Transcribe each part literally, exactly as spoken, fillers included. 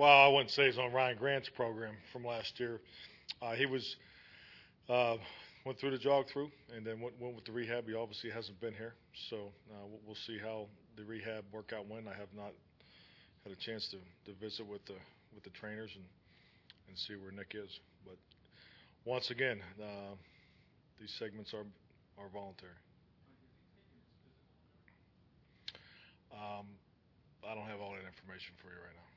well, I wouldn't say he's on Ryan Grant's program from last year. Uh, he was uh, went through the jog through and then went, went with the rehab. He obviously hasn't been here, so uh, we'll, we'll see how the rehab workout went. I have not had a chance to, to visit with the with the trainers and, and see where Nick is. But once again, uh, these segments are are voluntary. Um, I don't have all that information for you right now.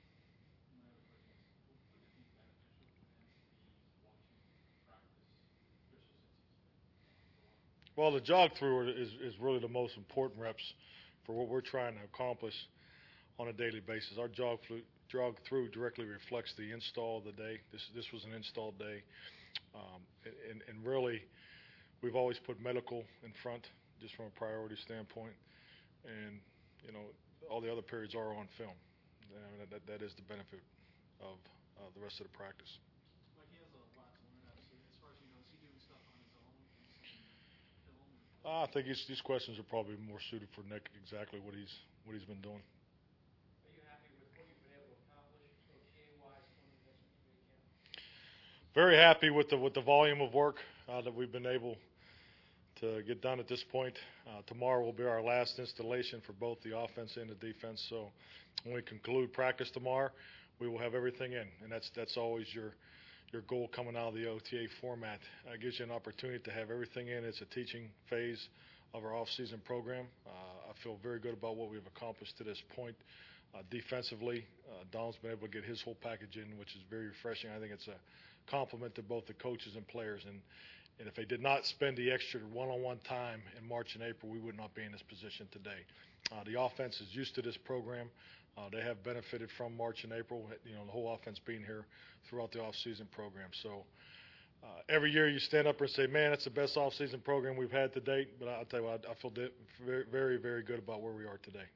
Well, the jog through is, is really the most important reps for what we're trying to accomplish on a daily basis. Our jog, flu, jog through directly reflects the install of the day. This this was an install day, um, and, and really, we've always put medical in front, just from a priority standpoint, and you know all the other periods are on film. I mean, that that is the benefit of uh, the rest of the practice. Mike, he has a lot to learn, obviously. As far as you know, is he doing stuff on his own and seeing film? Or Uh, I think these these questions are probably more suited for Nick. Exactly what he's what he's been doing. Are you happy with what you've been able to accomplish O T A-wise going into next week's mini camp? Very happy with the with the volume of work uh, that we've been able to get done at this point. Uh, tomorrow will be our last installation for both the offense and the defense. So when we conclude practice tomorrow, we will have everything in, and that's that's always your your goal coming out of the O T A format. Uh, it gives you an opportunity to have everything in. It's a teaching phase of our off-season program. Uh, I feel very good about what we've accomplished to this point. Uh, defensively, uh, Don's been able to get his whole package in, which is very refreshing. I think it's a compliment to both the coaches and players. And, and if they did not spend the extra one-on-one time in March and April, we would not be in this position today. Uh, the offense is used to this program. Uh, they have benefited from March and April, you know, the whole offense being here throughout the off-season program. So uh, every year you stand up and say, man, that's the best off-season program we've had to date. But I'll tell you what, I feel very, very, very good about where we are today.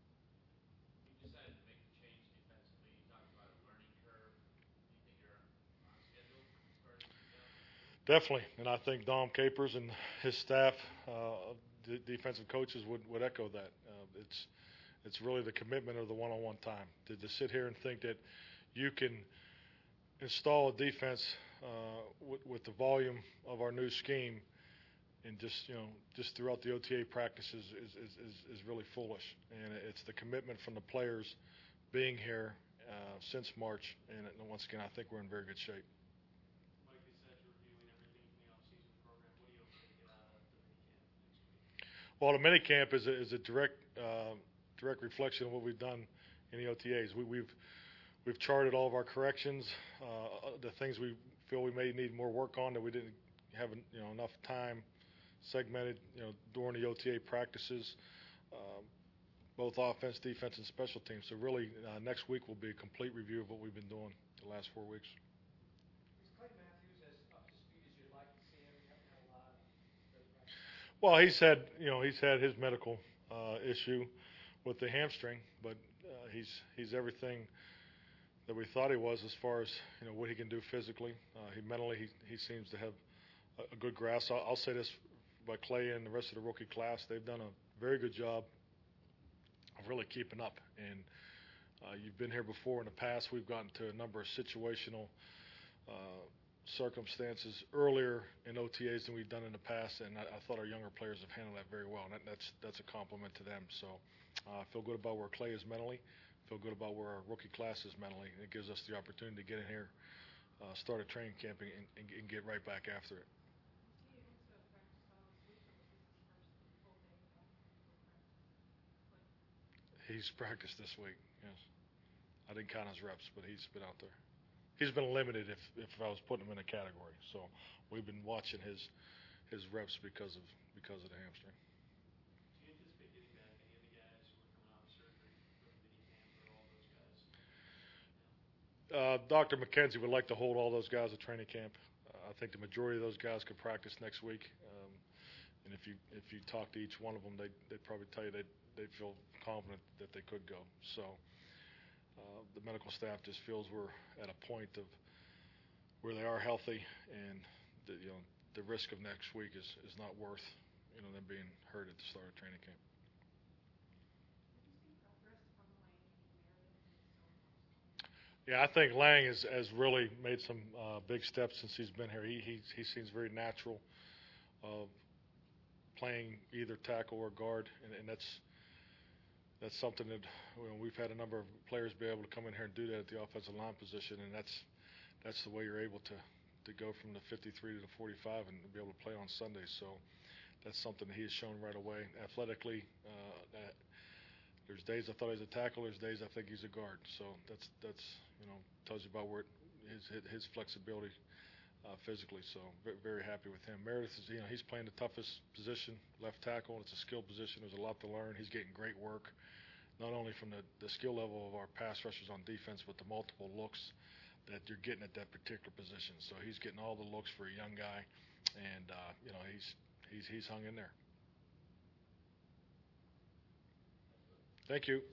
You decided to make the change defensively. You talked about a learning curve. Do you think you're on schedule as far as you can tell? Definitely, and I think Dom Capers and his staff, uh, the defensive coaches would, would echo that. Uh, it's It's really the commitment of the one-on-one time. To, to sit here and think that you can install a defense uh, with, with the volume of our new scheme and just, you know, just throughout the O T A practices is, is, is, is really foolish. And it's the commitment from the players being here uh, since March. And once again, I think we're in very good shape. Mike, you said you're reviewing everything from the off-season program. What do you hope to get out of the mini camp next week? Well, the mini camp is a, is a direct uh, direct reflection of what we've done in the O T As. We, we've we've charted all of our corrections, uh, the things we feel we may need more work on that we didn't have, you know, enough time segmented, you know, during the O T A practices, uh, both offense, defense, and special teams. So really, uh, next week will be a complete review of what we've been doing the last four weeks. Is Clay Matthews as up to speed as you'd like to see him? You haven't had a lot of great practice. Well, he's had, you know, he's had his medical uh, issue with the hamstring, but uh, he's he's everything that we thought he was as far as, you know, what he can do physically. Uh, he mentally, he, he seems to have a, a good grasp. I'll, I'll say this about Clay and the rest of the rookie class. They've done a very good job of really keeping up. And uh, you've been here before in the past. We've gotten to a number of situational uh, circumstances earlier in O T As than we've done in the past, and I, I thought our younger players have handled that very well, and that, that's that's a compliment to them. So uh, I feel good about where Clay is mentally, feel good about where our rookie class is mentally. It gives us the opportunity to get in here, uh, start a training camp, and, and, and get right back after it. He's practiced this week, yes. I didn't count his reps, but he's been out there. He's been limited if, if I was putting him in a category. So we've been watching his his reps because of because of the hamstring. Do you anticipate getting back any of the guys who are coming off surgery from the mini camp, or all those guys? Uh, Doctor McKenzie would like to hold all those guys at training camp. Uh, I think the majority of those guys could practice next week. Um, and if you if you talk to each one of them, they'd, they'd probably tell you they'd, they'd feel confident that they could go. So uh, the medical staff just feels we're at a point of where they are healthy, and the, you know, the risk of next week is, is not worth, you know, them being hurt at the start of training camp. Yeah, I think Lang has, has really made some uh, big steps since he's been here. He he, he seems very natural, uh, playing either tackle or guard, and, and that's that's something that you know, we've had a number of players be able to come in here and do that at the offensive line position, and that's that's the way you're able to, to go from the fifty-three to the forty-five and be able to play on Sundays. So that's something that he has shown right away. Athletically, uh, that, there's days I thought he was a tackle, there's days I think he's a guard. So that's that's you know tells you about where it, his his flexibility uh, physically. So very, very happy with him. Meredith is you know he's playing the toughest position, left tackle. It's a skill position. There's a lot to learn. He's getting great work, not only from the, the skill level of our pass rushers on defense, but the multiple looks that you're getting at that particular position. So he's getting all the looks for a young guy, and uh, you know he's he's he's hung in there. Thank you.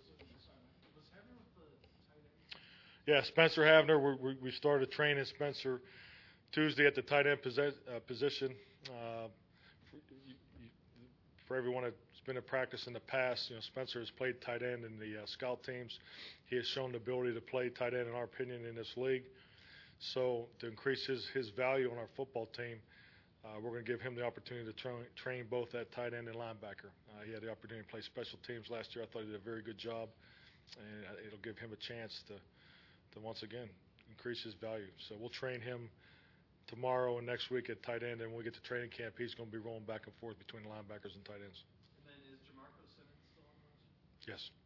Yeah, Spencer Havner. We we, we started training Spencer Tuesday at the tight end posi- uh, position. Uh, for, you, you, for everyone that's been in practice in the past, you know Spencer has played tight end in the uh, scout teams. He has shown the ability to play tight end, in our opinion, in this league. So to increase his, his value on our football team, uh, we're going to give him the opportunity to tra- train both at tight end and linebacker. Uh, he had the opportunity to play special teams last year. I thought he did a very good job, and it'll give him a chance to, to once again increase his value. So we'll train him tomorrow and next week at tight end, and when we get to training camp, he's going to be rolling back and forth between the linebackers and tight ends. And then is Jamarco Simmons still on the roster? Yes.